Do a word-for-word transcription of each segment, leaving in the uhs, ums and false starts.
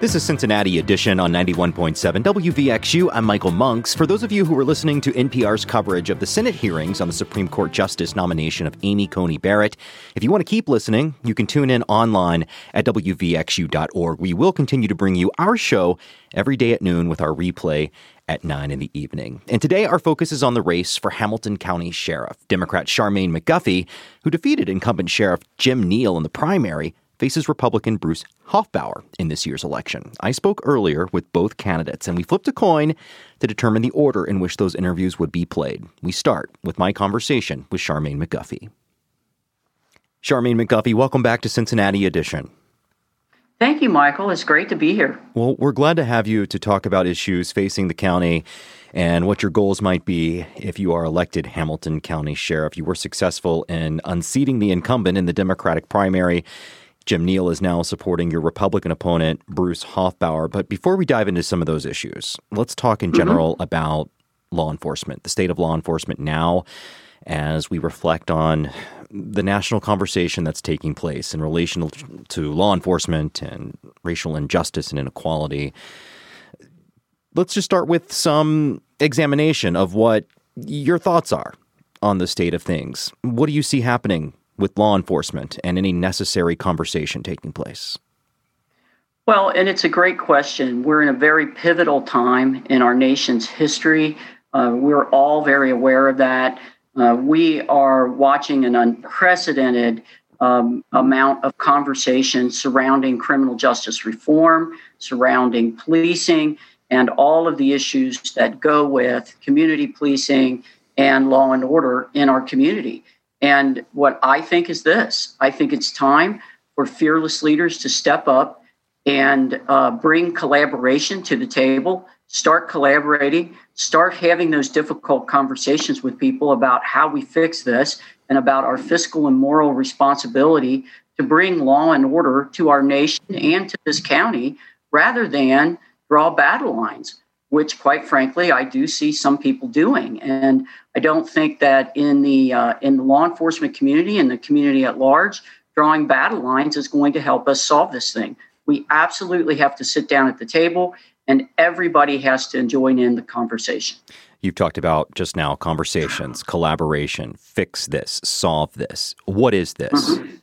This is Cincinnati Edition on ninety-one point seven W V X U. I'm Michael Monks. For those of you who are listening to N P R's coverage of the Senate hearings on the Supreme Court Justice nomination of Amy Coney Barrett, if you want to keep listening, you can tune in online at W V X U dot org. We will continue to bring you our show every day at noon with our replay at nine in the evening. And today our focus is on the race for Hamilton County Sheriff. Democrat Charmaine McGuffey, who defeated incumbent Sheriff Jim Neal in the primary, faces Republican Bruce Hofbauer in this year's election. I spoke earlier with both candidates, and we flipped a coin to determine the order in which those interviews would be played. We start with my conversation with Charmaine McGuffey. Charmaine McGuffey, welcome back to Cincinnati Edition. Thank you, Michael. It's great to be here. Well, we're glad to have you to talk about issues facing the county and what your goals might be if you are elected Hamilton County Sheriff. You were successful in unseating the incumbent in the Democratic primary. Jim Neal is now supporting your Republican opponent, Bruce Hofbauer. But before we dive into some of those issues, let's talk in general mm-hmm. about law enforcement, the state of law enforcement now, as we reflect on the national conversation that's taking place in relation to law enforcement and racial injustice and inequality. Let's just start with some examination of what your thoughts are on the state of things. What do you see happening with law enforcement and any necessary conversation taking place? Well, and it's a great question. We're in a very pivotal time in our nation's history. Uh, we're all very aware of that. Uh, we are watching an unprecedented um, amount of conversation surrounding criminal justice reform, surrounding policing, and all of the issues that go with community policing and law and order in our community. And what I think is this, I think it's time for fearless leaders to step up and uh, bring collaboration to the table, start collaborating, start having those difficult conversations with people about how we fix this and about our fiscal and moral responsibility to bring law and order to our nation and to this county rather than draw battle lines, which, quite frankly, I do see some people doing. And I don't think that in the uh, in the law enforcement community and the community at large, drawing battle lines is going to help us solve this thing. We absolutely have to sit down at the table, and everybody has to join in the conversation. You've talked about just now conversations, collaboration, fix this, solve this. What is this? Mm-hmm.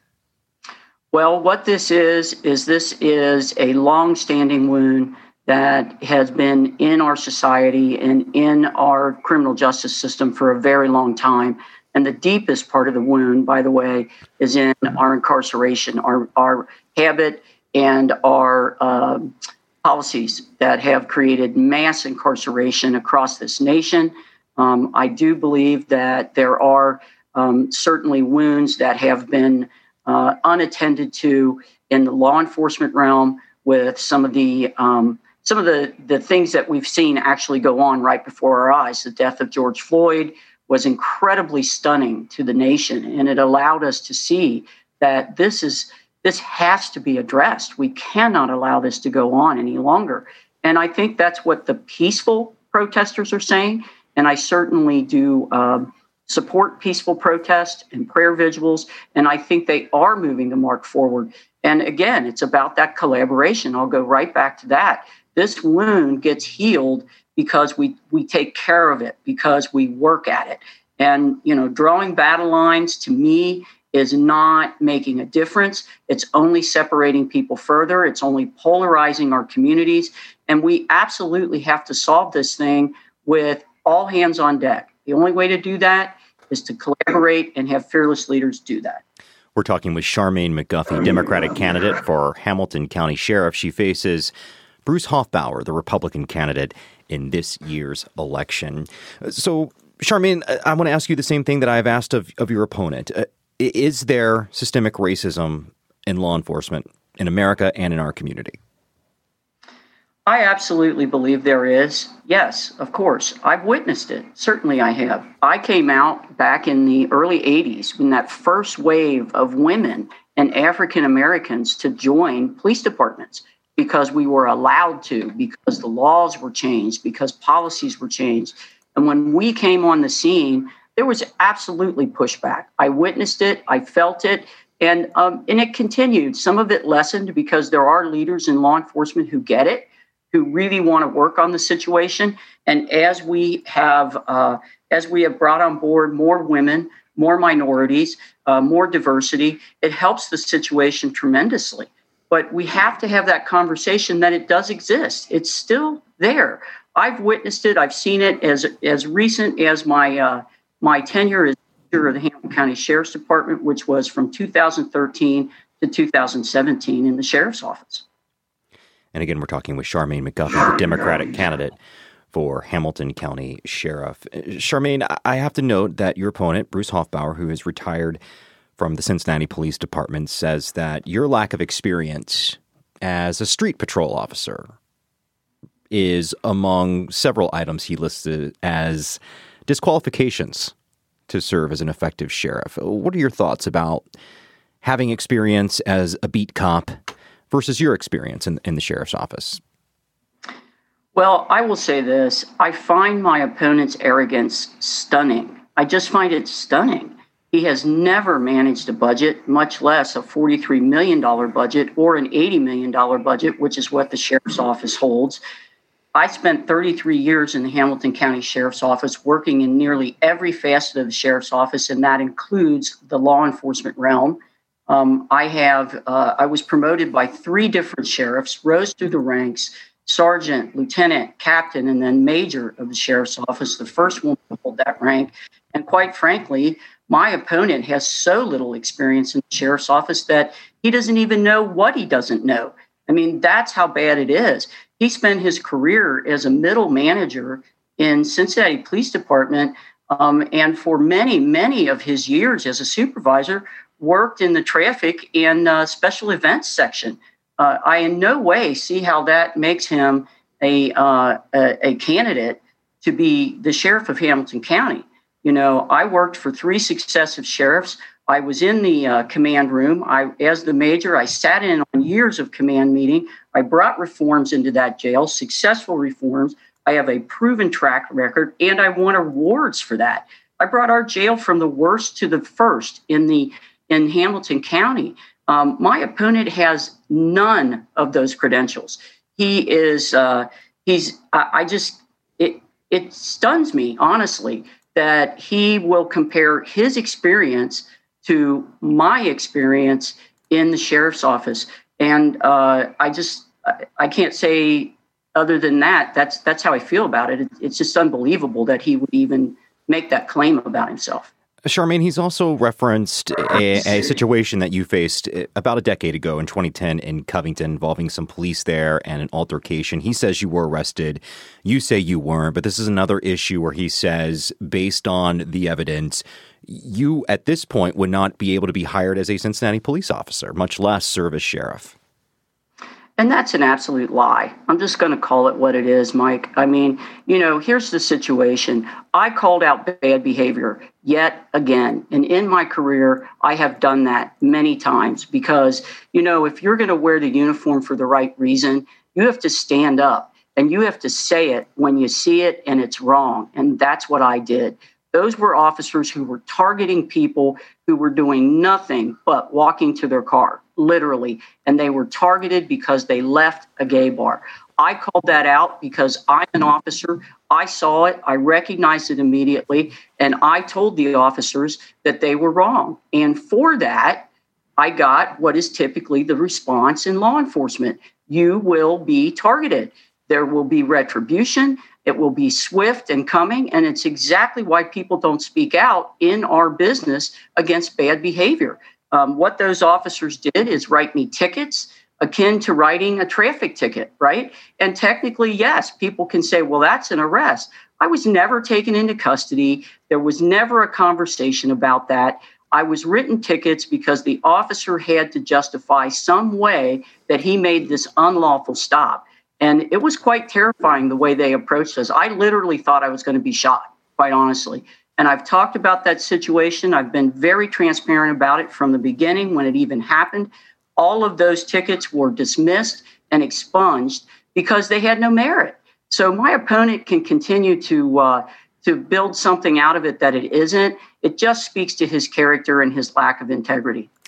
Well, what this is, is this is a long-standing wound that has been in our society and in our criminal justice system for a very long time. And the deepest part of the wound, by the way, is in our incarceration, our, our habit and our uh, policies that have created mass incarceration across this nation. Um, I do believe that there are um, certainly wounds that have been uh, unattended to in the law enforcement realm with some of the um, Some of the, the things that we've seen actually go on right before our eyes. The death of George Floyd was incredibly stunning to the nation, and it allowed us to see that this is this has to be addressed. We cannot allow this to go on any longer. And I think that's what the peaceful protesters are saying, and I certainly do um, support peaceful protest and prayer vigils, and I think they are moving the mark forward. And again, it's about that collaboration. I'll go right back to that. This wound gets healed because we, we take care of it, because we work at it. And, you know, drawing battle lines to me is not making a difference. It's only separating people further. It's only polarizing our communities. And we absolutely have to solve this thing with all hands on deck. The only way to do that is to collaborate and have fearless leaders do that. We're talking with Charmaine McGuffey, Democratic candidate for Hamilton County Sheriff. She faces Bruce Hofbauer, the Republican candidate in this year's election. So, Charmaine, I want to ask you the same thing that I've asked of, of your opponent. Uh, is there systemic racism in law enforcement in America and in our community? I absolutely believe there is. Yes, of course. I've witnessed it. Certainly I have. I came out back in the early eighties when that first wave of women and African Americans to join police departments because we were allowed to, because the laws were changed, because policies were changed. And when we came on the scene, there was absolutely pushback. I witnessed it. I felt it. And um, and it continued. Some of it lessened because there are leaders in law enforcement who get it, who really want to work on the situation. And as we have uh, as we have brought on board more women, more minorities, uh, more diversity, it helps the situation tremendously. But we have to have that conversation that it does exist. It's still there. I've witnessed it. I've seen it as as recent as my uh, my tenure as of the Hamilton County Sheriff's Department, which was from two thousand thirteen to two thousand seventeen in the Sheriff's Office. And again, we're talking with Charmaine McGuffey, the Democratic candidate for Hamilton County Sheriff. Charmaine, I have to note that your opponent, Bruce Hoffbauer, who is retired from the Cincinnati Police Department, says that your lack of experience as a street patrol officer is among several items he listed as disqualifications to serve as an effective sheriff. What are your thoughts about having experience as a beat cop versus your experience in, in the sheriff's office? Well, I will say this. I find my opponent's arrogance stunning. I just find it stunning. He has never managed a budget, much less a forty-three million dollars budget or an eighty million dollars budget, which is what the sheriff's office holds. I spent thirty-three years in the Hamilton County Sheriff's Office working in nearly every facet of the Sheriff's Office, and that includes the law enforcement realm. Um, I have uh, I was promoted by three different sheriffs, rose through the ranks, sergeant, lieutenant, captain, and then major of the Sheriff's Office, the first one to hold that rank. And quite frankly, my opponent has so little experience in the Sheriff's Office that he doesn't even know what he doesn't know. I mean, that's how bad it is. He spent his career as a middle manager in Cincinnati Police Department, um, and for many, many of his years as a supervisor, worked in the traffic and uh, special events section. Uh, I in no way see how that makes him a, uh, a a candidate to be the sheriff of Hamilton County. You know, I worked for three successive sheriffs. I was in the uh, command room. I, as the major, I sat in on years of command meeting. I brought reforms into that jail, successful reforms. I have a proven track record, and I won awards for that. I brought our jail from the worst to the first in the in Hamilton County. Um, my opponent has none of those credentials. He is. Uh, he's. I, I just. It. It stuns me, honestly, that he will compare his experience to my experience in the sheriff's office. And uh, I just, I can't say other than that, that's that's how I feel about it. It's just unbelievable that he would even make that claim about himself. Charmaine, he's also referenced a, a situation that you faced about a decade ago in twenty ten in Covington involving some police there and an altercation. He says you were arrested. You say you weren't, but this is another issue where he says, based on the evidence, you at this point would not be able to be hired as a Cincinnati police officer, much less serve as sheriff. And that's an absolute lie. I'm just going to call it what it is, Mike. I mean, you know, here's the situation. I called out bad behavior yet again. And in my career, I have done that many times because, you know, if you're going to wear the uniform for the right reason, you have to stand up and you have to say it when you see it and it's wrong. And that's what I did. Those were officers who were targeting people who were doing nothing but walking to their car, literally. And they were targeted because they left a gay bar. I called that out because I'm an officer. I saw it. I recognized it immediately. And I told the officers that they were wrong. And for that, I got what is typically the response in law enforcement. You will be targeted. There will be retribution. It will be swift and coming, and it's exactly why people don't speak out in our business against bad behavior. Um, what those officers did is write me tickets akin to writing a traffic ticket, right? And technically, yes, people can say, well, that's an arrest. I was never taken into custody. There was never a conversation about that. I was written tickets because the officer had to justify some way that he made this unlawful stop. And it was quite terrifying the way they approached us. I literally thought I was going to be shot, quite honestly. And I've talked about that situation. I've been very transparent about it from the beginning when it even happened. All of those tickets were dismissed and expunged because they had no merit. So my opponent can continue to uh, to build something out of it that it isn't. It just speaks to his character and his lack of integrity.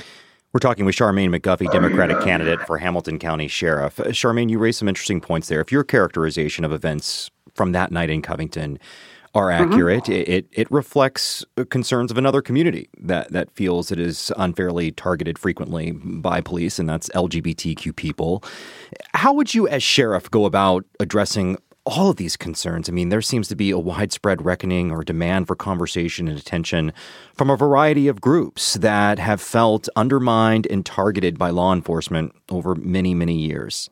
We're talking with Charmaine McGuffey, Democratic candidate for Hamilton County Sheriff. Uh, Charmaine, you raised some interesting points there. If your characterization of events from that night in Covington are accurate, mm-hmm. it, it reflects concerns of another community that, that feels it is unfairly targeted frequently by police, and that's L G B T Q people. How would you, as sheriff, go about addressing all of these concerns? I mean, there seems to be a widespread reckoning or demand for conversation and attention from a variety of groups that have felt undermined and targeted by law enforcement over many, many years.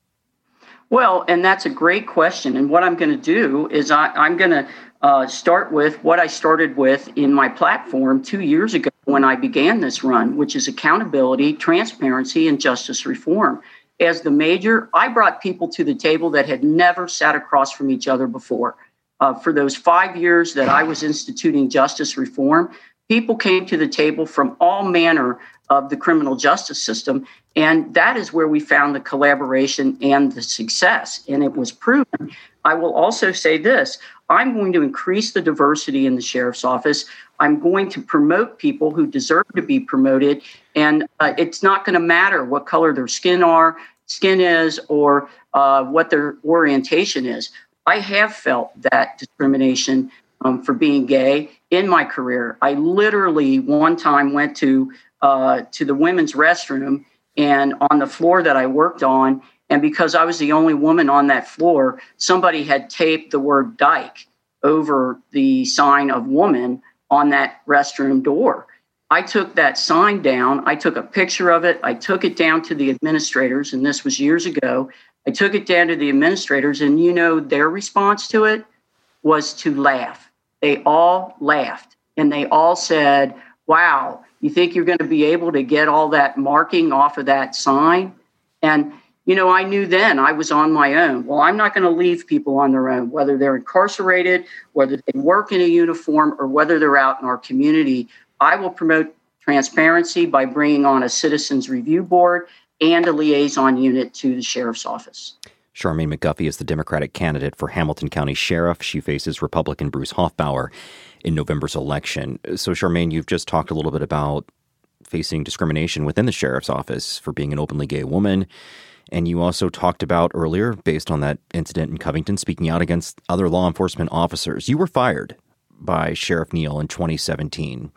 Well, and that's a great question. And what I'm going to do is I, I'm going to uh, start with what I started with in my platform two years ago when I began this run, which is accountability, transparency, and justice reform. As the major, I brought people to the table that had never sat across from each other before. Uh, for those five years that I was instituting justice reform, people came to the table from all manner of the criminal justice system, and that is where we found the collaboration and the success, and it was proven. I will also say this. I'm going to increase the diversity in the sheriff's office. I'm going to promote people who deserve to be promoted, and uh, it's not going to matter what color their skin are, skin is, or uh, what their orientation is. I have felt that discrimination um, for being gay in my career. I literally one time went to uh, to the women's restroom, and on the floor that I worked on, and because I was the only woman on that floor, somebody had taped the word dyke over the sign of woman on that restroom door. I took that sign down. I took a picture of it. I took it down to the administrators, and this was years ago. I took it down to the administrators, and you know, their response to it was to laugh. They all laughed, and they all said, wow, you think you're going to be able to get all that marking off of that sign? And you know, I knew then I was on my own. Well, I'm not going to leave people on their own, whether they're incarcerated, whether they work in a uniform, or whether they're out in our community. I will promote transparency by bringing on a citizens review board and a liaison unit to the sheriff's office. Charmaine McGuffey is the Democratic candidate for Hamilton County Sheriff. She faces Republican Bruce Hoffbauer in November's election. So, Charmaine, you've just talked a little bit about facing discrimination within the sheriff's office for being an openly gay woman. And you also talked about earlier, based on that incident in Covington, speaking out against other law enforcement officers. You were fired by Sheriff Neal in twenty seventeen.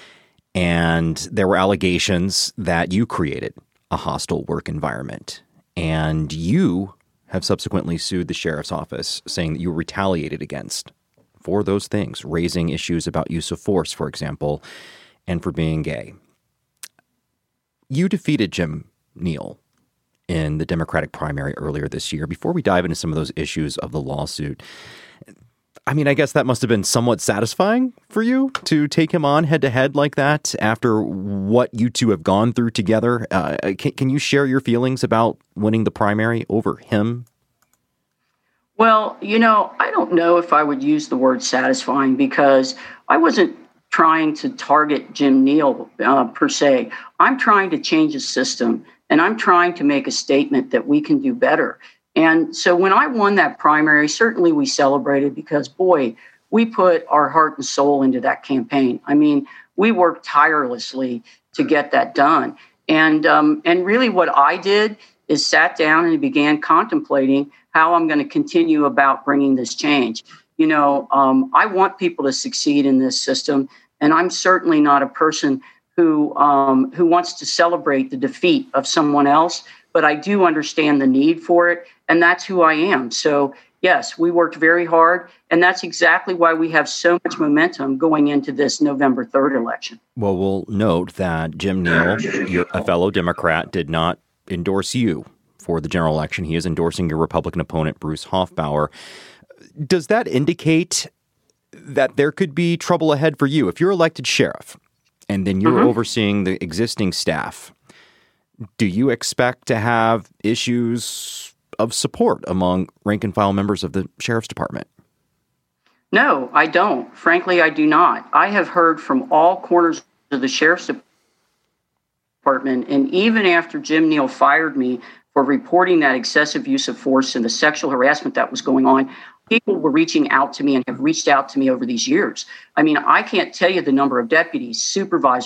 And there were allegations that you created a hostile work environment. And you have subsequently sued the sheriff's office, saying that you were retaliated against for those things, raising issues about use of force, for example, and for being gay. You defeated Jim Neal in the Democratic primary earlier this year. Before we dive into some of those issues of the lawsuit, I mean, I guess that must have been somewhat satisfying for you to take him on head-to-head like that after what you two have gone through together. Uh, can, can you share your feelings about winning the primary over him? Well, you know, I don't know if I would use the word satisfying, because I wasn't trying to target Jim Neal uh, per se. I'm trying to change a system, and I'm trying to make a statement that we can do better. And so when I won that primary, certainly we celebrated, because, boy, we put our heart and soul into that campaign. I mean, we worked tirelessly to get that done. And um, and really what I did is sat down and began contemplating how I'm going to continue about bringing this change. You know, um, I want people to succeed in this system, and I'm certainly not a person who um, who wants to celebrate the defeat of someone else, but I do understand the need for it, and that's who I am. So, yes, we worked very hard, and that's exactly why we have so much momentum going into this November third election. Well, we'll note that Jim Neal, a fellow Democrat, did not endorse you for the general election. He is endorsing your Republican opponent, Bruce Hoffbauer. Does that indicate that there could be trouble ahead for you? If you're elected sheriff and then you're mm-hmm. overseeing the existing staff, do you expect to have issues of support among rank and file members of the sheriff's department? No, I don't. Frankly, I do not. I have heard from all corners of the sheriff's department, and even after Jim Neal fired me for reporting that excessive use of force and the sexual harassment that was going on, people were reaching out to me and have reached out to me over these years. I mean, I can't tell you the number of deputies, supervisors,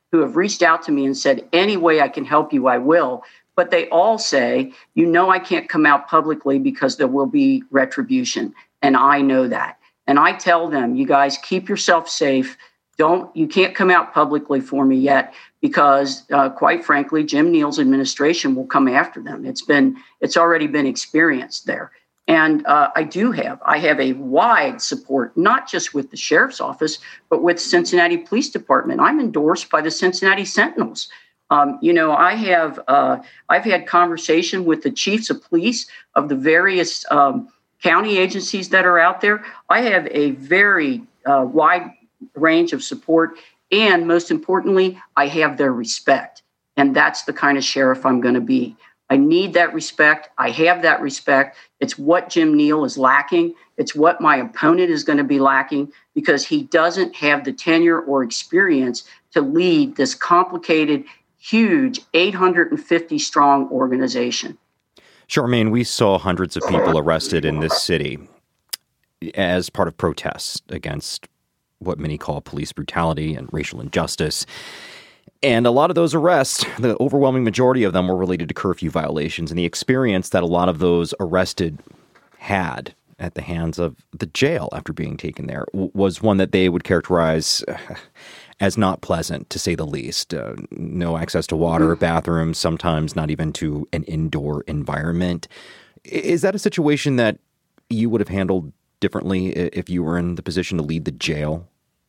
who have reached out to me and said, any way I can help you, I will. But they all say, you know, I can't come out publicly because there will be retribution. And I know that. And I tell them, you guys, keep yourself safe. Don't, you can't come out publicly for me yet because, uh, quite frankly, Jim Neal's administration will come after them. It's been, it's already been experienced there. And uh, I do have, I have a wide support, not just with the sheriff's office, but with Cincinnati Police Department. I'm endorsed by the Cincinnati Sentinels. Um, you know, I have, uh, I've had conversation with the chiefs of police of the various um, county agencies that are out there. I have a very uh, wide range of support. And most importantly, I have their respect. And that's the kind of sheriff I'm going to be. I need that respect. I have that respect. It's what Jim Neal is lacking. It's what my opponent is going to be lacking because he doesn't have the tenure or experience to lead this complicated, huge, eight hundred fifty strong organization. Charmaine, we saw hundreds of people arrested in this city as part of protests against what many call police brutality and racial injustice. And a lot of those arrests, the overwhelming majority of them were related to curfew violations. And the experience that a lot of those arrested had at the hands of the jail after being taken there was one that they would characterize as not pleasant, to say the least. Uh, no access to water, bathrooms, sometimes not even to an indoor environment. Is that a situation that you would have handled differently if you were in the position to lead the jail?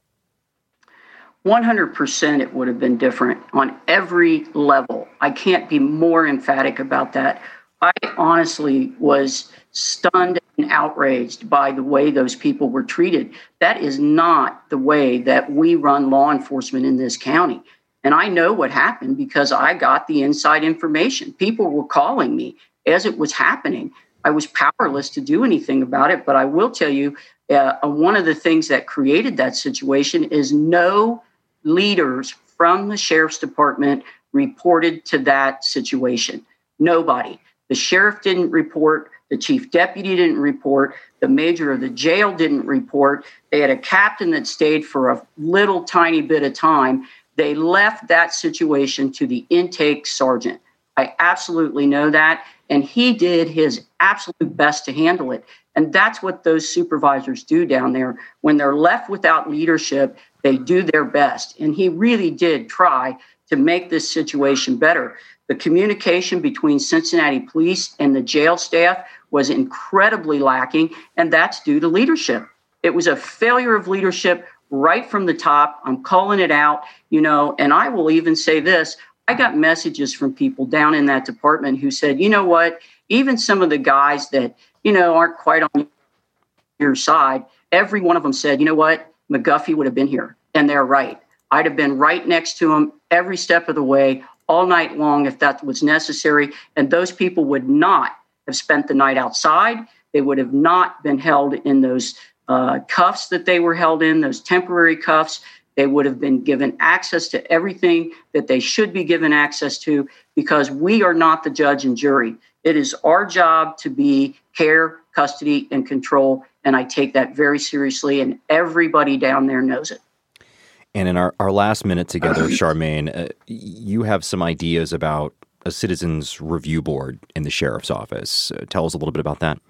one hundred percent it would have been different on every level. I can't be more emphatic about that. I honestly was stunned and outraged by the way those people were treated. That is not the way that we run law enforcement in this county. And I know what happened because I got the inside information. People were calling me as it was happening. I was powerless to do anything about it, but I will tell you, uh, one of the things that created that situation is no leaders from the sheriff's department reported to that situation. Nobody. The sheriff didn't report. The chief deputy didn't report. The major of the jail didn't report. They had a captain that stayed for a little tiny bit of time. They left that situation to the intake sergeant. I absolutely know that. And he did his absolute best to handle it. And that's what those supervisors do down there. When they're left without leadership, they do their best. And he really did try to make this situation better. The communication between Cincinnati police and the jail staff was incredibly lacking, and that's due to leadership. It was a failure of leadership right from the top. I'm calling it out, you know, and I will even say this. I got messages from people down in that department who said, you know what, even some of the guys that, you know, aren't quite on your side, every one of them said, you know what, McGuffey would have been here. And they're right. I'd have been right next to him every step of the way, all night long, if that was necessary. And those people would not have spent the night outside. They would have not been held in those uh, cuffs that they were held in, those temporary cuffs. They would have been given access to everything that they should be given access to, because we are not the judge and jury. It is our job to be care, custody, and control. And I take that very seriously, and everybody down there knows it. And in our, our last minute together, Charmaine, uh, you have some ideas about a citizens review board in the sheriff's office. Uh, tell us a little bit about that.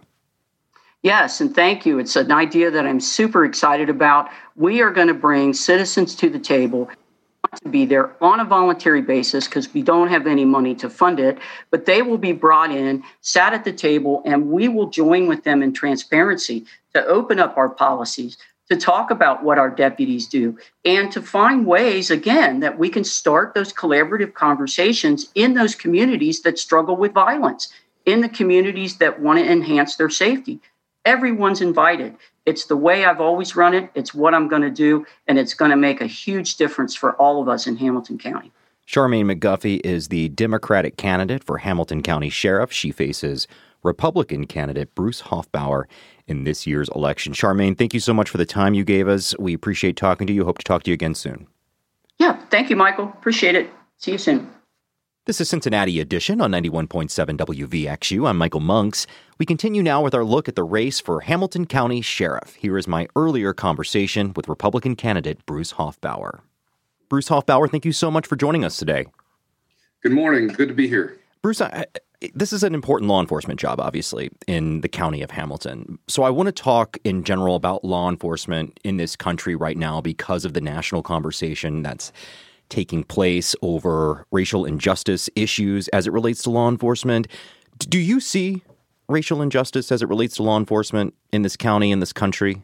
Yes, and thank you. It's an idea that I'm super excited about. We are going to bring citizens to the table to be there on a voluntary basis because we don't have any money to fund it, but they will be brought in, sat at the table, and we will join with them in transparency to open up our policies, to talk about what our deputies do, and to find ways, again, that we can start those collaborative conversations in those communities that struggle with violence, in the communities that want to enhance their safety. Everyone's invited. It's the way I've always run it. It's what I'm going to do, and it's going to make a huge difference for all of us in Hamilton County. Charmaine McGuffey is the Democratic candidate for Hamilton County Sheriff. She faces Republican candidate Bruce Hoffbauer in this year's election. Charmaine, thank you so much for the time you gave us. We appreciate talking to you. Hope to talk to you again soon. Yeah, thank you, Michael. Appreciate it. See you soon. This is Cincinnati Edition on ninety-one point seven W V X U. I'm Michael Monks. We continue now with our look at the race for Hamilton County Sheriff. Here is my earlier conversation with Republican candidate Bruce Hoffbauer. Bruce Hoffbauer, thank you so much for joining us today. Good morning. Good to be here. Bruce, I, this is an important law enforcement job, obviously, in the county of Hamilton. So I want to talk in general about law enforcement in this country right now because of the national conversation that's taking place over racial injustice issues as it relates to law enforcement. Do you see racial injustice as it relates to law enforcement in this county, in this country?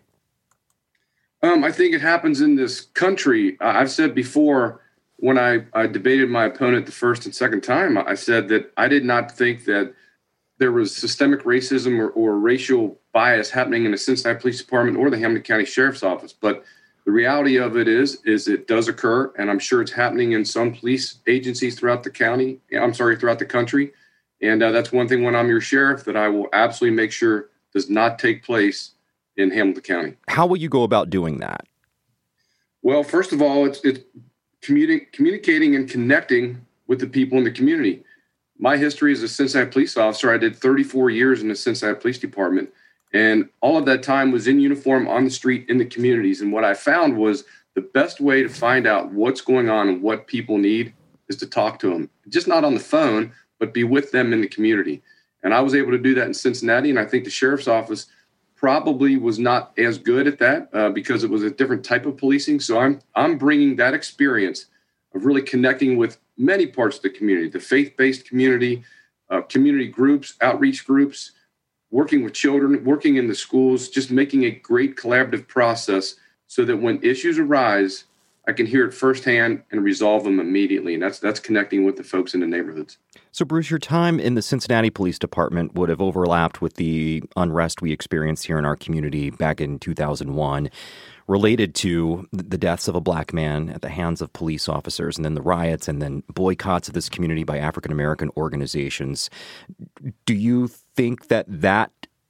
Um, I think it happens in this country. Uh, I've said before, when I, I debated my opponent the first and second time, I said that I did not think that there was systemic racism or, or racial bias happening in the Cincinnati Police Department or the Hamilton County Sheriff's Office. But the reality of it is, is it does occur, and I'm sure it's happening in some police agencies throughout the county. I'm sorry, throughout the country. And uh, that's one thing when I'm your sheriff that I will absolutely make sure does not take place in Hamilton County. How will you go about doing that? Well, first of all, it's it's communi- communicating and connecting with the people in the community. My history as a Cincinnati police officer, I did thirty-four years in the Cincinnati Police Department, and all of that time was in uniform on the street in the communities. And what I found was the best way to find out what's going on and what people need is to talk to them, just not on the phone, but be with them in the community. And I was able to do that in Cincinnati, and I think the sheriff's office probably was not as good at that uh, because it was a different type of policing. So I'm I'm bringing that experience of really connecting with many parts of the community, the faith-based community, uh, community groups, outreach groups, working with children, working in the schools, just making a great collaborative process so that when issues arise, I can hear it firsthand and resolve them immediately. And that's that's connecting with the folks in the neighborhoods. So, Bruce, your time in the Cincinnati Police Department would have overlapped with the unrest we experienced here in our community back in two thousand one, related to the deaths of a black man at the hands of police officers, and then the riots and then boycotts of this community by African-American organizations. Do you think that that,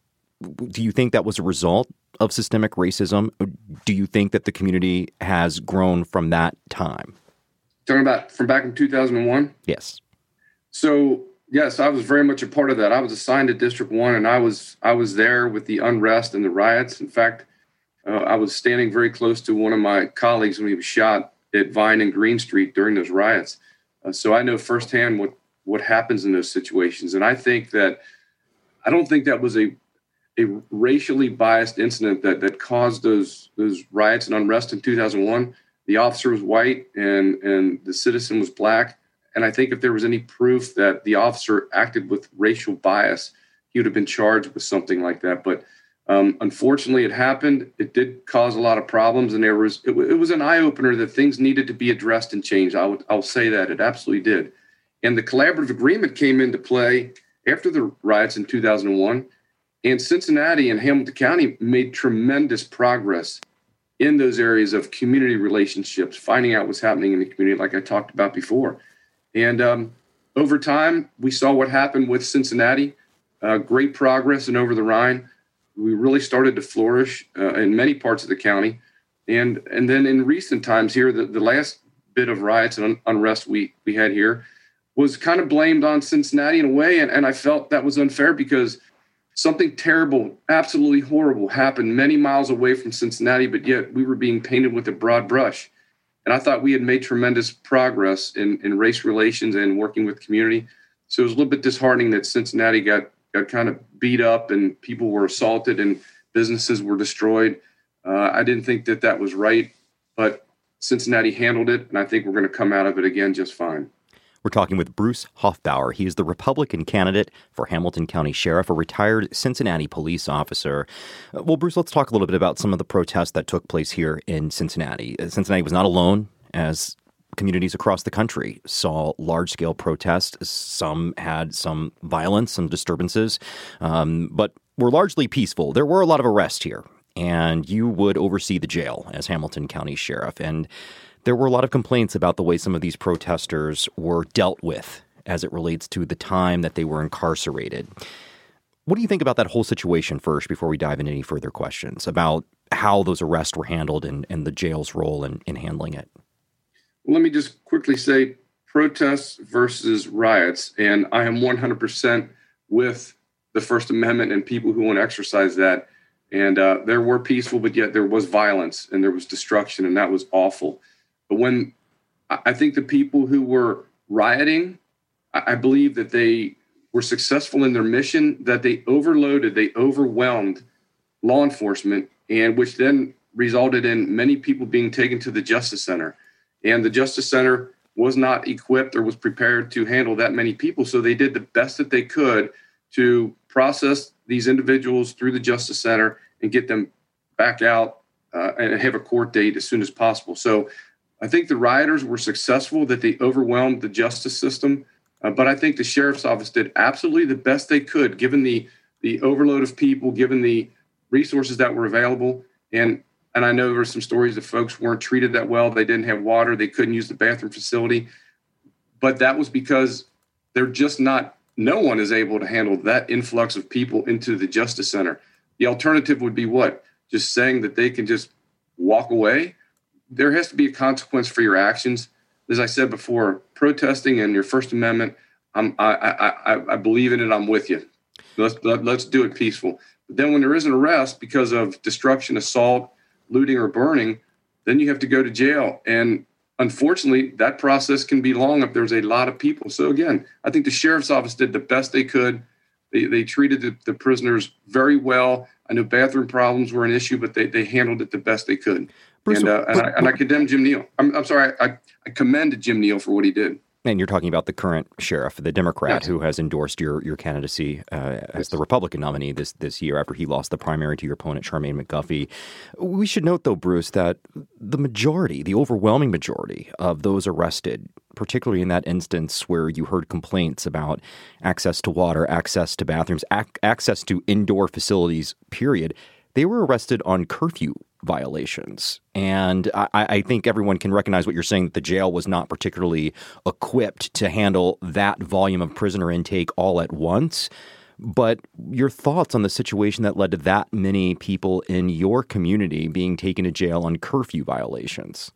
do you think that was a result of systemic racism? Do you think that the community has grown from that time? Talking about from back in two thousand one? Yes. So, yes, I was very much a part of that. I was assigned to District one, and I was I was there with the unrest and the riots. In fact, uh, I was standing very close to one of my colleagues when he was shot at Vine and Green Street during those riots. Uh, so I know firsthand what, what happens in those situations. And I think that, I don't think that was a a racially biased incident that, that caused those those riots and unrest in two thousand one. The officer was white and, and the citizen was black. And I think if there was any proof that the officer acted with racial bias, he would have been charged with something like that. But um, unfortunately, it happened. It did cause a lot of problems, and there was it, w- it was an eye opener that things needed to be addressed and changed. I would I'll say that it absolutely did. And the collaborative agreement came into play after the riots in two thousand one, and Cincinnati and Hamilton County made tremendous progress in those areas of community relationships, finding out what's happening in the community, like I talked about before. And um, over time, we saw what happened with Cincinnati, uh, great progress, and over the Rhine, we really started to flourish uh, in many parts of the county. And and then in recent times here, the, the last bit of riots and un- unrest we, we had here was kind of blamed on Cincinnati in a way. And, and I felt that was unfair because something terrible, absolutely horrible happened many miles away from Cincinnati, but yet we were being painted with a broad brush. And I thought we had made tremendous progress in, in race relations and working with community. So it was a little bit disheartening that Cincinnati got, got kind of beat up and people were assaulted and businesses were destroyed. Uh, I didn't think that that was right, but Cincinnati handled it, and I think we're going to come out of it again just fine. We're talking with Bruce Hoffbauer. He is the Republican candidate for Hamilton County Sheriff, a retired Cincinnati police officer. Uh, well, Bruce, let's talk a little bit about some of the protests that took place here in Cincinnati. Uh, Cincinnati was not alone, as communities across the country saw large-scale protests. Some had some violence, some disturbances, um, but were largely peaceful. There were a lot of arrests here, and you would oversee the jail as Hamilton County Sheriff. And there were a lot of complaints about the way some of these protesters were dealt with as it relates to the time that they were incarcerated. What do you think about that whole situation first, before we dive into any further questions about how those arrests were handled and, and the jail's role in, in handling it? Well, let me just quickly say protests versus riots. And I am one hundred percent with the First Amendment and people who want to exercise that. And uh, there were peaceful, but yet there was violence and there was destruction, and that was awful. But when I, I think the people who were rioting, I, I believe that they were successful in their mission, that they overloaded, they overwhelmed law enforcement, and which then resulted in many people being taken to the Justice Center. And the Justice Center was not equipped or was prepared to handle that many people. So they did the best that they could to process these individuals through the Justice Center and get them back out uh, and have a court date as soon as possible. So I think the rioters were successful, that they overwhelmed the justice system. Uh, but I think the sheriff's office did absolutely the best they could, given the the overload of people, given the resources that were available. And and I know there were some stories that folks weren't treated that well. They didn't have water. They couldn't use the bathroom facility. But that was because they're just not, no one is able to handle that influx of people into the Justice Center. The alternative would be what? Just saying that they can just walk away? There has to be a consequence for your actions. As I said before, protesting and your First Amendment, I'm, I, I, I, I believe in it. I'm with you. Let's, let, let's do it peaceful. But then when there is an arrest because of destruction, assault, looting, or burning, then you have to go to jail. And unfortunately, that process can be long if there's a lot of people. So again, I think the sheriff's office did the best they could. They, they treated the, the prisoners very well. I know bathroom problems were an issue, but they, they handled it the best they could. Bruce, and, uh, but, and, I, and I condemn Jim Neal. I'm, I'm sorry, I, I commend Jim Neal for what he did. And you're talking about the current sheriff, the Democrat, yes. who has endorsed your your candidacy uh, as yes. the Republican nominee this this year after he lost the primary to your opponent, Charmaine McGuffey. We should note, though, Bruce, that the majority, the overwhelming majority of those arrested, particularly in that instance where you heard complaints about access to water, access to bathrooms, ac- access to indoor facilities, period, they were arrested on curfew violations. And I, I think everyone can recognize what you're saying, that the jail was not particularly equipped to handle that volume of prisoner intake all at once. But your thoughts on the situation that led to that many people in your community being taken to jail on curfew violations?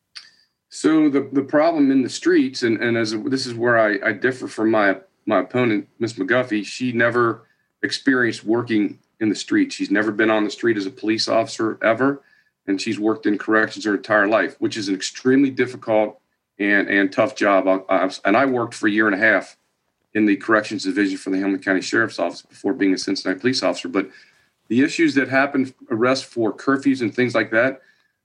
So the, the problem in the streets, and, and as a, this is where I, I differ from my, my opponent, Miss McGuffey, she never experienced working in the street. She's never been on the street as a police officer ever, and she's worked in corrections her entire life, which is an extremely difficult and, and tough job. I, I, and I worked for a year and a half in the corrections division for the Hamilton County Sheriff's Office before being a Cincinnati police officer. But the issues that happen, arrests for curfews and things like that,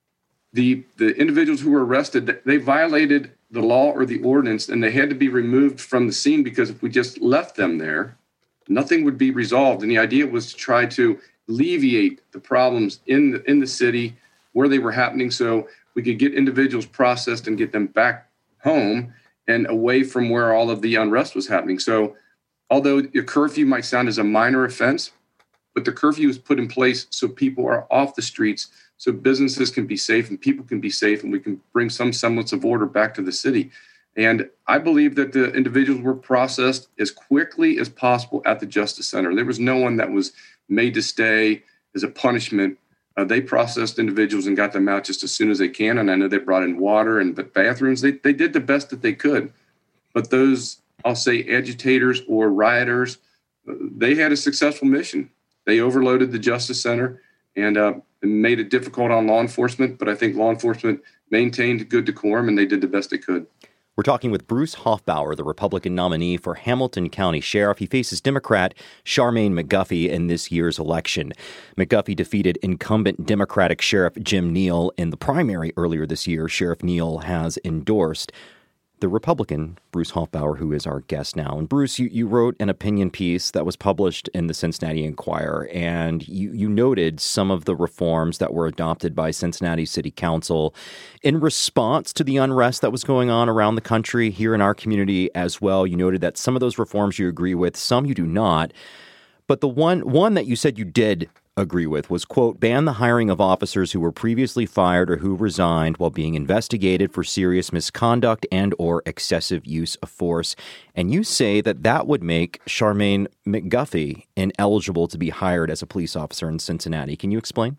the the individuals who were arrested, they violated the law or the ordinance, and they had to be removed from the scene, because if we just left them there, nothing would be resolved. And the idea was to try to alleviate the problems in the, in the city where they were happening, so we could get individuals processed and get them back home and away from where all of the unrest was happening. So although a curfew might sound as a minor offense, but the curfew is put in place so people are off the streets, so businesses can be safe and people can be safe, and we can bring some semblance of order back to the city. And I believe that the individuals were processed as quickly as possible at the Justice Center. There was no one that was made to stay as a punishment. Uh, they processed individuals and got them out just as soon as they can. And I know they brought in water and bathrooms. They they did the best that they could. But those, I'll say, agitators or rioters, they had a successful mission. They overloaded the Justice Center and uh, made it difficult on law enforcement. But I think law enforcement maintained good decorum, and they did the best they could. We're talking with Bruce Hoffbauer, the Republican nominee for Hamilton County Sheriff. He faces Democrat Charmaine McGuffey in this year's election. McGuffey defeated incumbent Democratic Sheriff Jim Neal in the primary earlier this year. Sheriff Neal has endorsed the Republican, Bruce Hoffbauer, who is our guest now. And Bruce, you, you wrote an opinion piece that was published in the Cincinnati Enquirer, and you, you noted some of the reforms that were adopted by Cincinnati City Council in response to the unrest that was going on around the country, here in our community as well. You noted that some of those reforms you agree with, some you do not. But the one one that you said you did agree with was, quote, ban the hiring of officers who were previously fired or who resigned while being investigated for serious misconduct and or excessive use of force. And you say that that would make Charmaine McGuffey ineligible to be hired as a police officer in Cincinnati. Can you explain?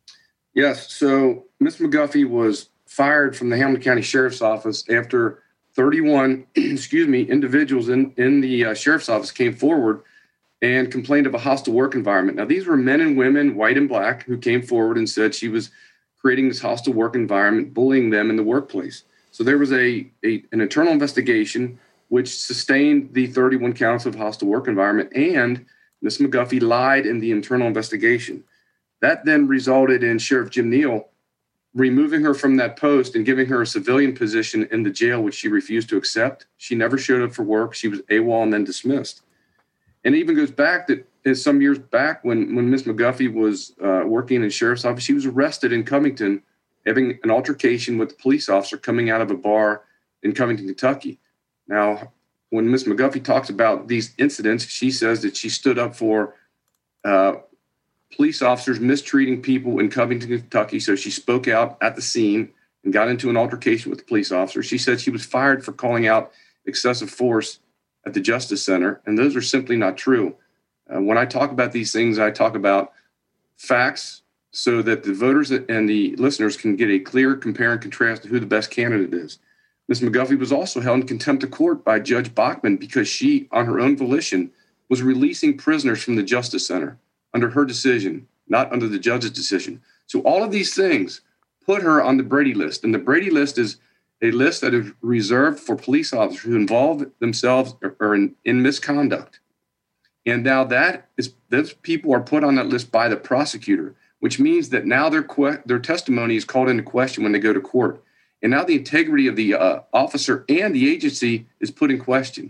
Yes. So Miz McGuffey was fired from the Hamilton County Sheriff's Office after thirty-one, excuse me, individuals in, in the uh, Sheriff's Office came forward and complained of a hostile work environment. Now, these were men and women, white and black, who came forward and said she was creating this hostile work environment, bullying them in the workplace. So there was a, a an internal investigation which sustained the thirty-one counts of hostile work environment, and Miz McGuffey lied in the internal investigation. That then resulted in Sheriff Jim Neal removing her from that post and giving her a civilian position in the jail, which she refused to accept. She never showed up for work. She was AWOL and then dismissed. And it even goes back that some years back when, when Miz McGuffey was uh, working in the sheriff's office, she was arrested in Covington, having an altercation with a police officer coming out of a bar in Covington, Kentucky. Now, when Miz McGuffey talks about these incidents, she says that she stood up for uh, police officers mistreating people in Covington, Kentucky. So she spoke out at the scene and got into an altercation with the police officer. She said she was fired for calling out excessive force at the Justice Center, and those are simply not true. Uh, when I talk about these things, I talk about facts so that the voters and the listeners can get a clear compare and contrast to who the best candidate is. Miz McGuffey was also held in contempt of court by Judge Bachman because she, on her own volition, was releasing prisoners from the Justice Center under her decision, not under the judge's decision. So all of these things put her on the Brady list, and the Brady list is a list that is reserved for police officers who involve themselves or in, in misconduct. And now that is, those people are put on that list by the prosecutor, which means that now their que- their testimony is called into question when they go to court. And now the integrity of the uh, officer and the agency is put in question.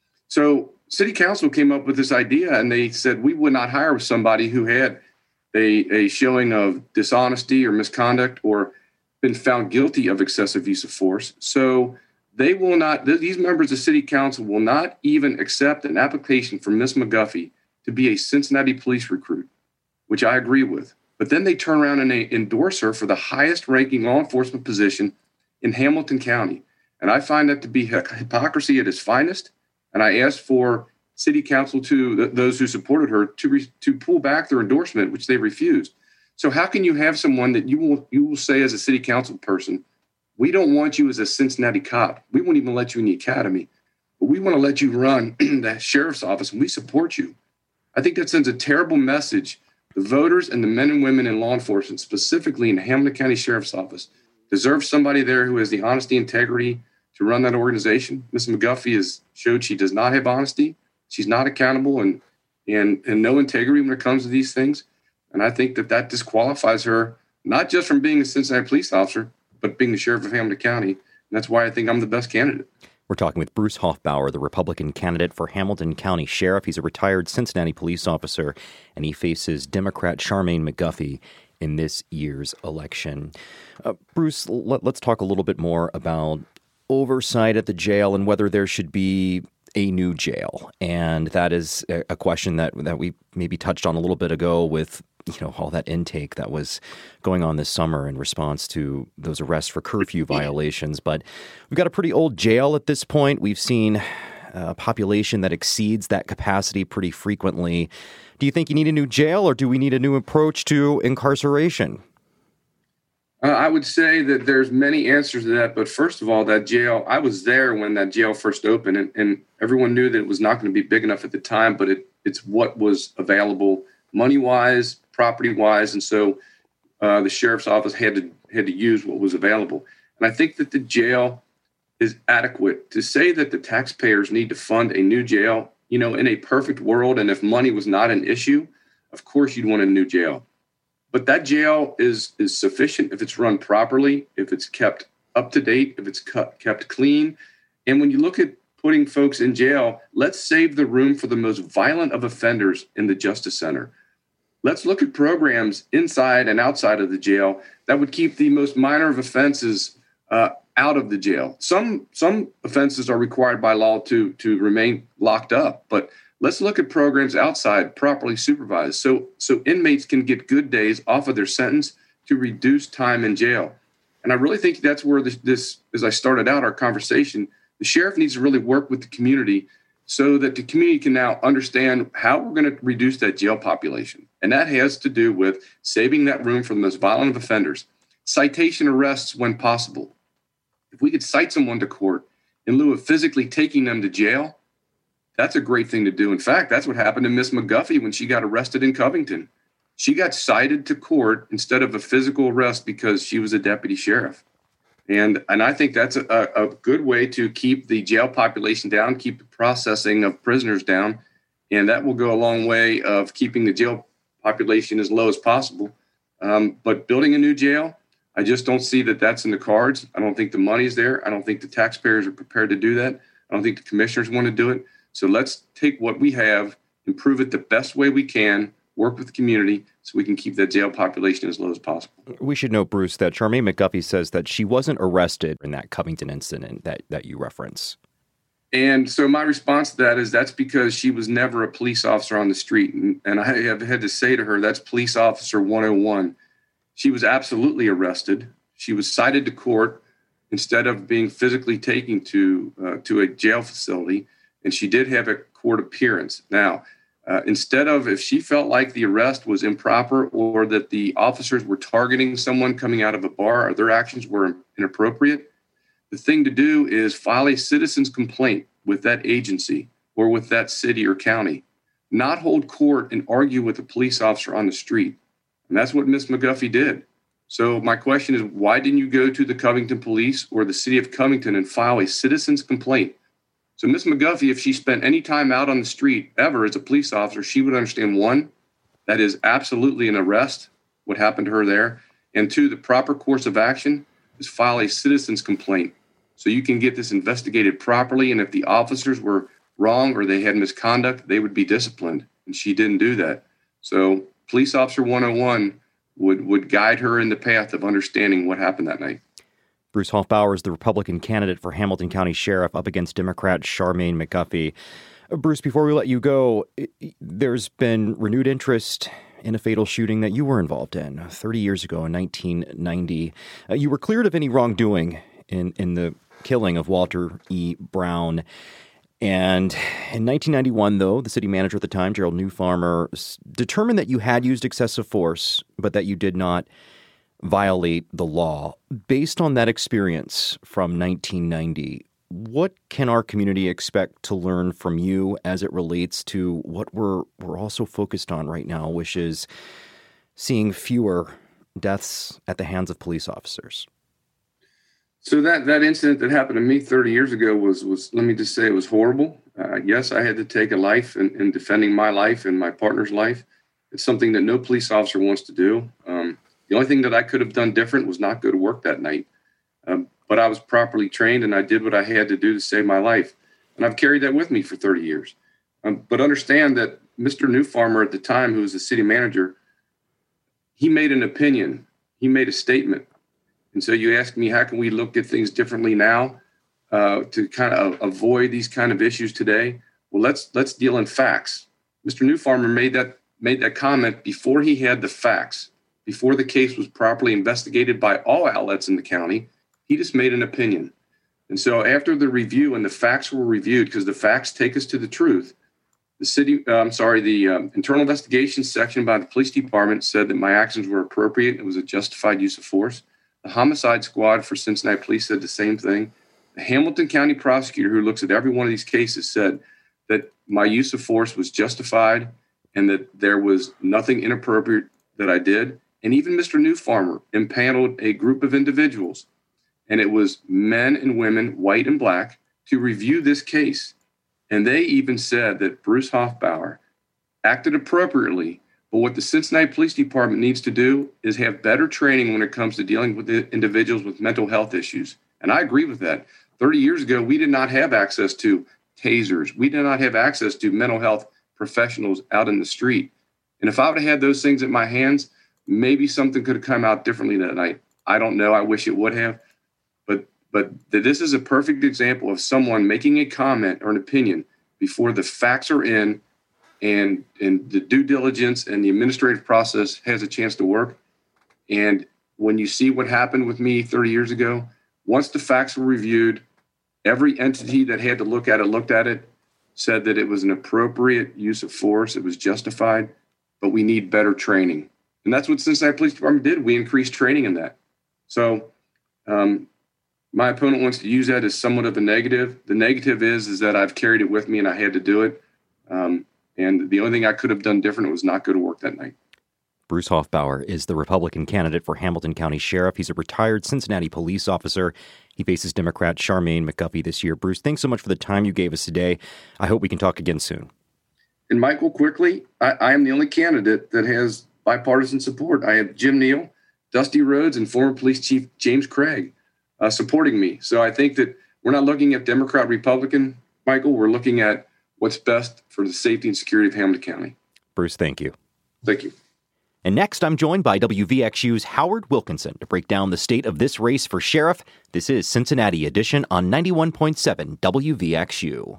So City Council came up with this idea, and they said we would not hire somebody who had a, a showing of dishonesty or misconduct or been found guilty of excessive use of force. So they will not, these members of City Council will not even accept an application from Miz McGuffey to be a Cincinnati police recruit, which I agree with. But then they turn around and they endorse her for the highest ranking law enforcement position in Hamilton County. And I find that to be hypocrisy at its finest. And I asked for City Council to th- those who supported her to re- to pull back their endorsement, which they refused. So how can you have someone that you will you will say as a City Council person, we don't want you as a Cincinnati cop. We won't even let you in the academy, but we want to let you run the sheriff's office, and we support you. I think that sends a terrible message. The voters and the men and women in law enforcement, specifically in the Hamilton County Sheriff's Office, deserve somebody there who has the honesty and integrity to run that organization. Miz McGuffey has showed she does not have honesty. She's not accountable and, and, and no integrity when it comes to these things. And I think that that disqualifies her, not just from being a Cincinnati police officer, but being the sheriff of Hamilton County. And that's why I think I'm the best candidate. We're talking with Bruce Hoffbauer, the Republican candidate for Hamilton County Sheriff. He's a retired Cincinnati police officer, and he faces Democrat Charmaine McGuffey in this year's election. Uh, Bruce, let, let's talk a little bit more about oversight at the jail and whether there should be a new jail. And that is a, a question that, that we maybe touched on a little bit ago with, you know, all that intake that was going on this summer in response to those arrests for curfew violations. But we've got a pretty old jail at this point. We've seen a population that exceeds that capacity pretty frequently. Do you think you need a new jail, or do we need a new approach to incarceration? Uh, I would say that there's many answers to that. But first of all, that jail, I was there when that jail first opened, and, and everyone knew that it was not going to be big enough at the time, but it, it's what was available money-wise, property-wise. And so uh, the sheriff's office had to had to use what was available. And I think that the jail is adequate. To say that the taxpayers need to fund a new jail, you know, in a perfect world, and if money was not an issue, of course you'd want a new jail. But that jail is is sufficient if it's run properly, if it's kept up to date, if it's kept clean. And when you look at putting folks in jail, let's save the room for the most violent of offenders in the Justice Center. Let's look at programs inside and outside of the jail that would keep the most minor of offenses uh, out of the jail. Some some offenses are required by law to to remain locked up, but let's look at programs outside, properly supervised, so so inmates can get good days off of their sentence to reduce time in jail. And I really think that's where this, this, as I started out our conversation, the sheriff needs to really work with the community so that the community can now understand how we're going to reduce that jail population. And that has to do with saving that room for the most violent of offenders. Citation arrests when possible. If we could cite someone to court in lieu of physically taking them to jail, that's a great thing to do. In fact, that's what happened to Miz McGuffey when she got arrested in Covington. She got cited to court instead of a physical arrest because she was a deputy sheriff. And and I think that's a, a good way to keep the jail population down, keep the processing of prisoners down. And that will go a long way of keeping the jail population as low as possible. Um, but building a new jail, I just don't see that that's in the cards. I don't think the money's there. I don't think the taxpayers are prepared to do that. I don't think the commissioners want to do it. So let's take what we have, improve it the best way we can, work with the community so we can keep that jail population as low as possible. We should note, Bruce, that Charmaine McGuffey says that she wasn't arrested in that Covington incident that, that you reference. And so my response to that is that's because she was never a police officer on the street. And, and I have had to say to her, that's police officer one oh one. She was absolutely arrested. She was cited to court instead of being physically taken to uh, to a jail facility. And she did have a court appearance. Now, uh, instead of if she felt like the arrest was improper or that the officers were targeting someone coming out of a bar or their actions were inappropriate, the thing to do is file a citizen's complaint with that agency or with that city or county, not hold court and argue with a police officer on the street. And that's what Miz McGuffey did. So my question is, why didn't you go to the Covington Police or the city of Covington and file a citizen's complaint? So Miz McGuffey, if she spent any time out on the street ever as a police officer, she would understand, one, that is absolutely an arrest, what happened to her there. And two, the proper course of action is file a citizen's complaint so you can get this investigated properly. And if the officers were wrong or they had misconduct, they would be disciplined. And she didn't do that. So Police Officer one oh one would, would guide her in the path of understanding what happened that night. Bruce Hoffbauer is the Republican candidate for Hamilton County Sheriff up against Democrat Charmaine McGuffey. Uh, Bruce, before we let you go, it, there's been renewed interest in a fatal shooting that you were involved in thirty years ago in nineteen ninety. Uh, you were cleared of any wrongdoing in, in the killing of Walter E. Brown. And in nineteen ninety-one, though, the city manager at the time, Gerald Newfarmer, determined that you had used excessive force, but that you did not violate the law. Based on that experience from nineteen ninety, what can our community expect to learn from you as it relates to what we're we're also focused on right now, which is seeing fewer deaths at the hands of police officers? So that, that incident that happened to me thirty years ago was, was let me just say, it was horrible. Uh, yes, I had to take a life in, in defending my life and my partner's life. It's something that no police officer wants to do. Um, the only thing that I could have done different was not go to work that night. Um, but I was properly trained and I did what I had to do to save my life. And I've carried that with me for thirty years. Um, but understand that Mister Newfarmer at the time, who was the city manager, he made an opinion. He made a statement. And so you ask me, how can we look at things differently now uh, to kind of avoid these kind of issues today? Well, let's let's deal in facts. Mister Newfarmer made that made that comment before he had the facts, before the case was properly investigated by all outlets in the county. He just made an opinion. And so after the review and the facts were reviewed, because the facts take us to the truth, the city, uh, I'm sorry, the um, internal investigation section by the police department said that my actions were appropriate. It was a justified use of force. The homicide squad for Cincinnati Police said the same thing. The Hamilton County prosecutor, who looks at every one of these cases, said that my use of force was justified and that there was nothing inappropriate that I did. And even Mister Newfarmer impaneled a group of individuals, and it was men and women, white and black, to review this case. And they even said that Bruce Hoffbauer acted appropriately. But what the Cincinnati Police Department needs to do is have better training when it comes to dealing with the individuals with mental health issues. And I agree with that. thirty years ago, we did not have access to tasers. We did not have access to mental health professionals out in the street. And if I would have had those things at my hands, maybe something could have come out differently that night. I don't know. I wish it would have. But but this is a perfect example of someone making a comment or an opinion before the facts are in and and the due diligence and the administrative process has a chance to work. And when you see what happened with me thirty years ago, once the facts were reviewed, every entity that had to look at it looked at it, said that it was an appropriate use of force, it was justified, but we need better training. And that's what Cincinnati Police Department did. We increased training in that. So um, my opponent wants to use that as somewhat of a negative. The negative is, is that I've carried it with me and I had to do it. Um, And the only thing I could have done different was not go to work that night. Bruce Hoffbauer is the Republican candidate for Hamilton County Sheriff. He's a retired Cincinnati police officer. He faces Democrat Charmaine McGuffey this year. Bruce, thanks so much for the time you gave us today. I hope we can talk again soon. And Michael, quickly, I, I am the only candidate that has bipartisan support. I have Jim Neal, Dusty Rhodes, and former police chief James Craig uh, supporting me. So I think that we're not looking at Democrat, Republican, Michael. We're looking at what's best for the safety and security of Hamilton County. Bruce, thank you. Thank you. And next, I'm joined by W V X U's Howard Wilkinson to break down the state of this race for sheriff. This is Cincinnati Edition on ninety-one point seven W V X U.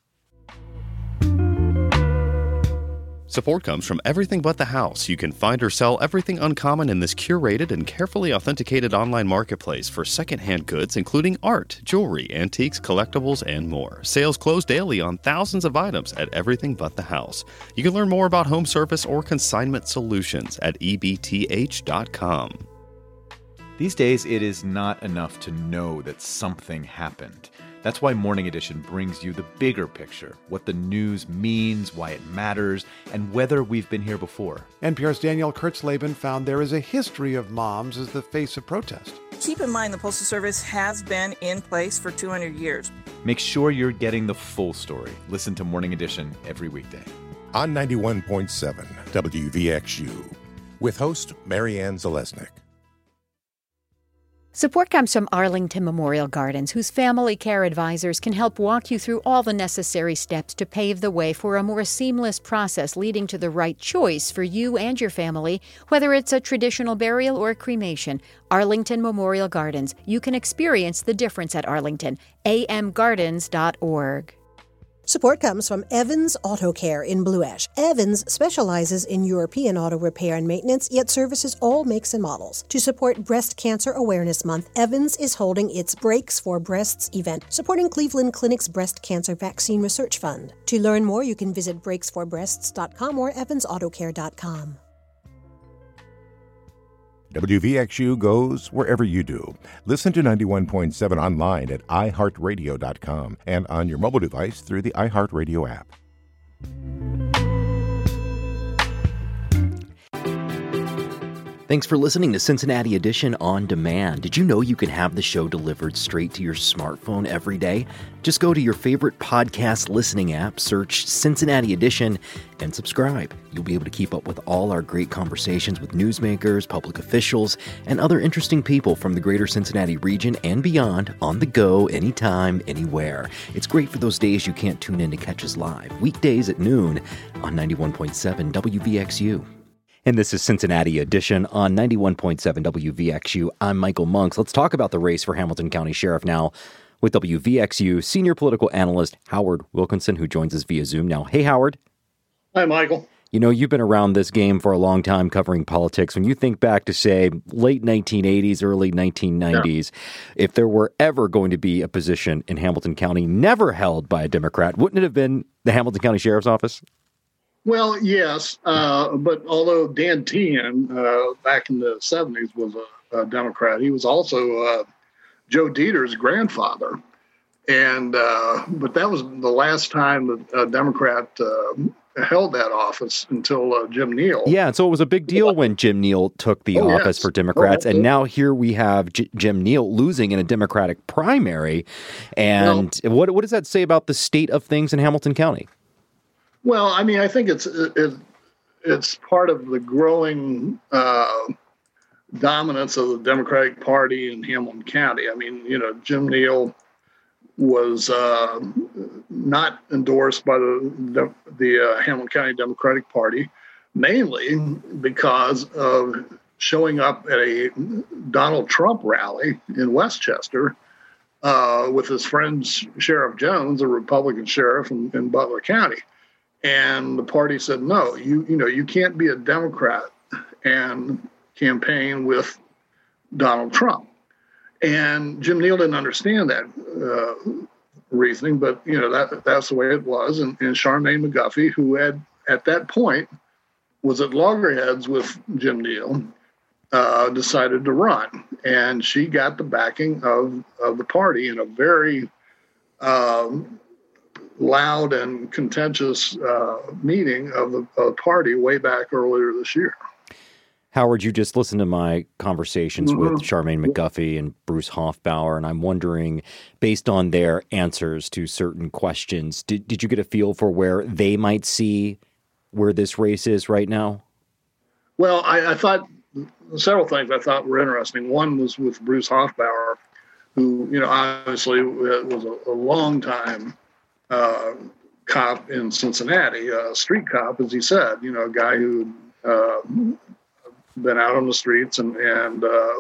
Support comes from Everything But the House. You can find or sell everything uncommon in this curated and carefully authenticated online marketplace for secondhand goods, including art, jewelry, antiques, collectibles, and more. Sales close daily on thousands of items at Everything But the House. You can learn more about home service or consignment solutions at E B T H dot com. These days, it is not enough to know that something happened. That's why Morning Edition brings you the bigger picture, what the news means, why it matters, and whether we've been here before. N P R's Danielle Kurtzleben found there is a history of moms as the face of protest. Keep in mind the Postal Service has been in place for two hundred years. Make sure you're getting the full story. Listen to Morning Edition every weekday. On ninety-one point seven W V X U, with host Marianne Zalesnik. Support comes from Arlington Memorial Gardens, whose family care advisors can help walk you through all the necessary steps to pave the way for a more seamless process leading to the right choice for you and your family, whether it's a traditional burial or cremation. Arlington Memorial Gardens. You can experience the difference at Arlington. a m gardens dot org. Support comes from Evans Auto Care in Blue Ash. Evans specializes in European auto repair and maintenance, yet services all makes and models. To support Breast Cancer Awareness Month, Evans is holding its Breaks for Breasts event, supporting Cleveland Clinic's Breast Cancer Vaccine Research Fund. To learn more, you can visit breaks for breasts dot com or evans auto care dot com. W V X U goes wherever you do. Listen to ninety-one point seven online at i heart radio dot com and on your mobile device through the iHeartRadio app. Thanks for listening to Cincinnati Edition On Demand. Did you know you can have the show delivered straight to your smartphone every day? Just go to your favorite podcast listening app, search Cincinnati Edition, and subscribe. You'll be able to keep up with all our great conversations with newsmakers, public officials, and other interesting people from the greater Cincinnati region and beyond, on the go, anytime, anywhere. It's great for those days you can't tune in to catch us live, weekdays at noon on ninety-one point seven W V X U. And this is Cincinnati Edition on ninety-one point seven W V X U. I'm Michael Monks. Let's talk about the race for Hamilton County Sheriff now with W V X U senior political analyst Howard Wilkinson, who joins us via Zoom now. Hey, Howard. Hi, Michael. You know, you've been around this game for a long time covering politics. When you think back to, say, late nineteen eighties, early nineteen nineties, yeah. If there were ever going to be a position in Hamilton County never held by a Democrat, wouldn't it have been the Hamilton County Sheriff's Office? Well, yes, uh, but although Dan Teahan, uh, back in the seventies, was a, a Democrat, he was also uh, Joe Dieter's grandfather. And uh, but that was the last time that a Democrat uh, held that office until uh, Jim Neal. Yeah, and so it was a big deal when Jim Neal took the oh, office yes. for Democrats. Oh, and now here we have J- Jim Neal losing in a Democratic primary. And well, what what does that say about the state of things in Hamilton County? Well, I mean, I think it's it, it's part of the growing uh, dominance of the Democratic Party in Hamilton County. I mean, you know, Jim Neal was uh, not endorsed by the the, the uh, Hamilton County Democratic Party, mainly because of showing up at a Donald Trump rally in Westchester uh, with his friend Sheriff Jones, a Republican sheriff in, in Butler County. And the party said, no, you you know, you can't be a Democrat and campaign with Donald Trump. And Jim Neal didn't understand that uh, reasoning, but, you know, that that's the way it was. And, and Charmaine McGuffey, who had, at that point, was at loggerheads with Jim Neal, uh, decided to run. And she got the backing of, of the party in a very um, loud and contentious uh, meeting of the, of the party way back earlier this year. Howard, you just listened to my conversations Mm-hmm. with Charmaine McGuffey and Bruce Hoffbauer, and I'm wondering, based on their answers to certain questions, did, did you get a feel for where they might see where this race is right now? Well, I, I thought several things I thought were interesting. One was with Bruce Hoffbauer, who, you know, obviously was a, a long time uh, cop in Cincinnati, a street cop, as he said, you know, a guy who uh, been out on the streets and and uh,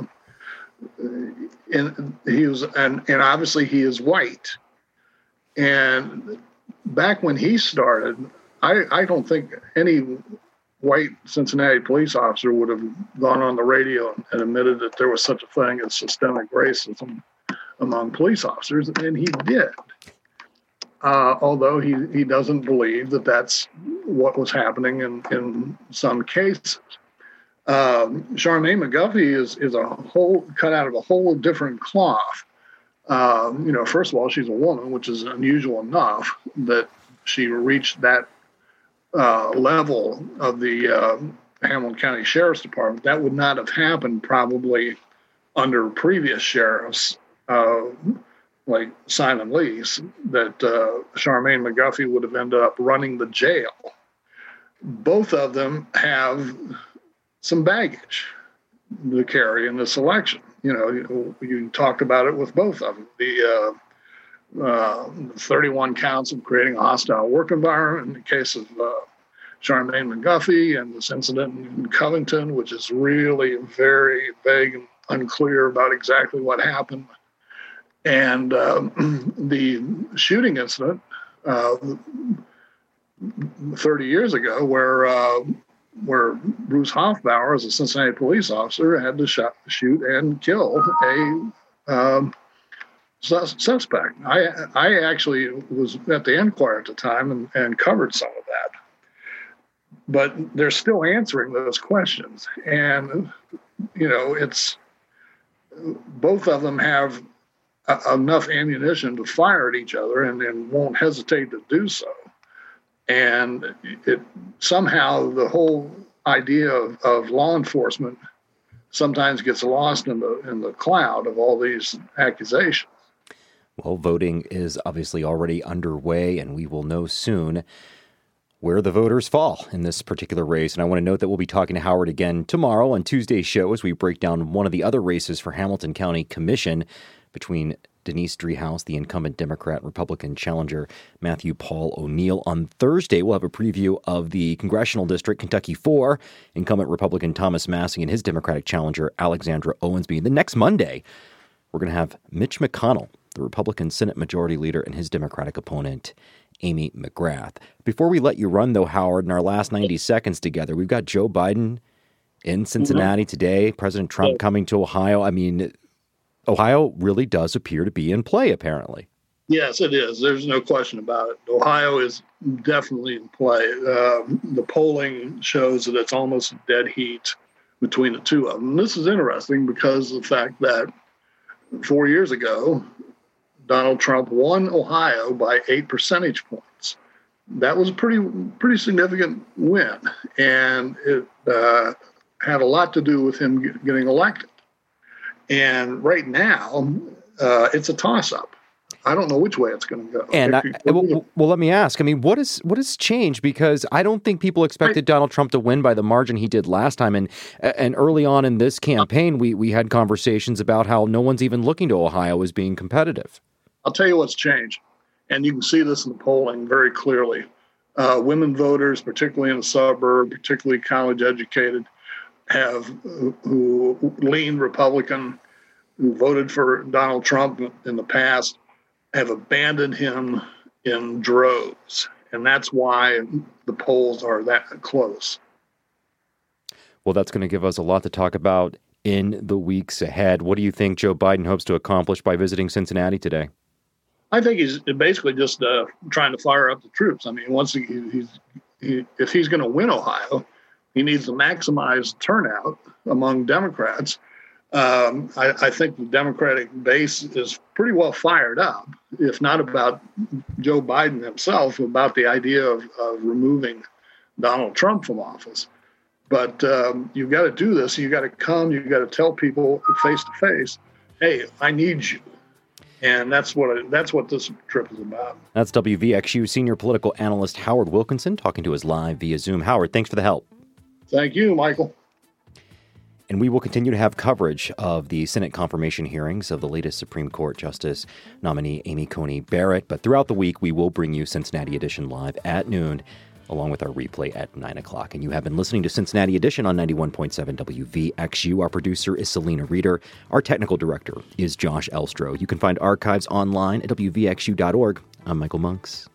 and he was and and obviously he is white. And back when he started, I I don't think any white Cincinnati police officer would have gone on the radio and admitted that there was such a thing as systemic racism among police officers, and he did. Uh, although he, he doesn't believe that that's what was happening in, in some cases. Um, Charmaine McGuffey is is a whole cut out of a whole different cloth. Um, you know, first of all, she's a woman, which is unusual enough that she reached that uh, level of the uh, Hamilton County Sheriff's Department. That would not have happened probably under previous sheriffs, uh, like Simon Lease, that uh, Charmaine McGuffey would have ended up running the jail. Both of them have some baggage to carry in this election. You know, you, you talked about it with both of them. The uh, uh, thirty-one counts of creating a hostile work environment in the case of uh, Charmaine McGuffey, and this incident in Covington, which is really very vague and unclear about exactly what happened. And um, the shooting incident uh, thirty years ago, where uh, where Bruce Hoffbauer, as a Cincinnati police officer, had to shot, shoot and kill a um, sus- suspect. I I actually was at the Enquirer at the time and, and covered some of that. But they're still answering those questions. And, you know, it's both of them have a, enough ammunition to fire at each other and, and won't hesitate to do so. And it somehow the whole idea of, of law enforcement sometimes gets lost in the in the cloud of all these accusations. Well, voting is obviously already underway, and we will know soon where the voters fall in this particular race. And I want to note that we'll be talking to Howard again tomorrow on Tuesday's show as we break down one of the other races for Hamilton County Commission between Denise Driehaus, the incumbent Democrat, Republican challenger Matthew Paul O'Neill. On Thursday, we'll have a preview of the congressional district, Kentucky four, incumbent Republican Thomas Massie and his Democratic challenger Alexandra Owensby. The next Monday, we're going to have Mitch McConnell, the Republican Senate Majority Leader, and his Democratic opponent, Amy McGrath. Before we let you run, though, Howard, in our last ninety seconds together, we've got Joe Biden in Cincinnati mm-hmm. today, President Trump coming to Ohio. I mean, Ohio really does appear to be in play, apparently. Yes, it is. There's no question about it. Ohio is definitely in play. Uh, the polling shows that it's almost dead heat between the two of them. This is interesting because of the fact that four years ago, Donald Trump won Ohio by eight percentage points. That was a pretty, pretty significant win, and it uh, had a lot to do with him get, getting elected. And right now, uh, it's a toss-up. I don't know which way it's going to go. And I, well, well, let me ask. I mean, what is what has changed? Because I don't think people expected Donald Trump to win by the margin he did last time. And and early on in this campaign, we we had conversations about how no one's even looking to Ohio as being competitive. I'll tell you what's changed, and you can see this in the polling very clearly. Uh, women voters, particularly in the suburb, particularly college-educated, have who leaned Republican, who voted for Donald Trump in the past, have abandoned him in droves. And that's why the polls are that close. Well, that's going to give us a lot to talk about in the weeks ahead. What do you think Joe Biden hopes to accomplish by visiting Cincinnati today? I think he's basically just uh, trying to fire up the troops. I mean, once he, he's he, if he's going to win Ohio, he needs to maximize turnout among Democrats. Um, I, I think the Democratic base is pretty well fired up, if not about Joe Biden himself, about the idea of, of removing Donald Trump from office. But um, you've got to do this. You've got to come. You've got to tell people face to face, hey, I need you. And that's what it, that's what this trip is about. That's W V X U senior political analyst Howard Wilkinson talking to us live via Zoom. Howard, thanks for the help. Thank you, Michael. And we will continue to have coverage of the Senate confirmation hearings of the latest Supreme Court Justice nominee Amy Coney Barrett. But throughout the week, we will bring you Cincinnati Edition live at noon, along with our replay at nine o'clock. And you have been listening to Cincinnati Edition on ninety-one point seven W V X U. Our producer is Selena Reeder. Our technical director is Josh Elstro. You can find archives online at W V X U dot org. I'm Michael Monks.